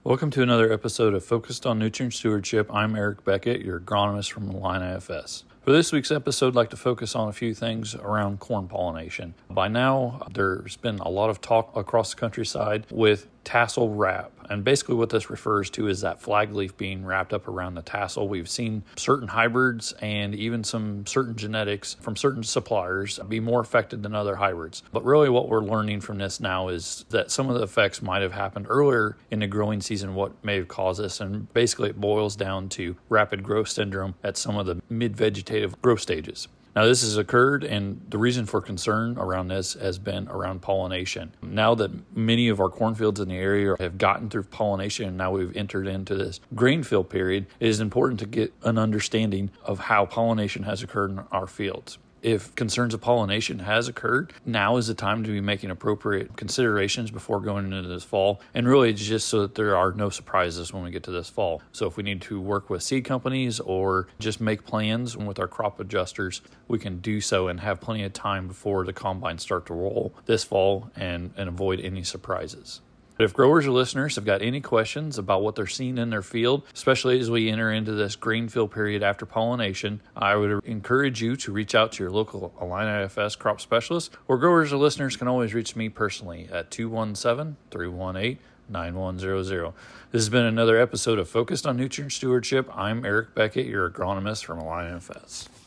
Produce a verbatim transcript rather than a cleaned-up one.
Welcome to another episode of Focused on Nutrient Stewardship. I'm Eric Beckett, your agronomist from Align I F S. For this week's episode, I'd like to focus on a few things around corn pollination. By now, there's been a lot of talk across the countryside with tassel wrap. And basically what this refers to is that flag leaf being wrapped up around the tassel. We've seen certain hybrids and even some certain genetics from certain suppliers be more affected than other hybrids. But really what we're learning from this now is that some of the effects might have happened earlier in the growing season, what may have caused this. And basically it boils down to rapid growth syndrome at some of the mid-vegetative growth stages. Now, this has occurred, and the reason for concern around this has been around pollination. Now that many of our cornfields in the area have gotten through pollination, and now we've entered into this grain fill period, it is important to get an understanding of how pollination has occurred in our fields. If concerns of pollination has occurred, now is the time to be making appropriate considerations before going into this fall. And really, it's just so that there are no surprises when we get to this fall. So if we need to work with seed companies or just make plans with our crop adjusters, we can do so and have plenty of time before the combines start to roll this fall and, and avoid any surprises. If growers or listeners have got any questions about what they're seeing in their field, especially as we enter into this grain fill period after pollination, I would encourage you to reach out to your local Align I F S crop specialist, or growers or listeners can always reach me personally at two one seven, three one eight, nine one zero zero. This has been another episode of Focused on Nutrient Stewardship. I'm Eric Beckett, your agronomist from Align I F S.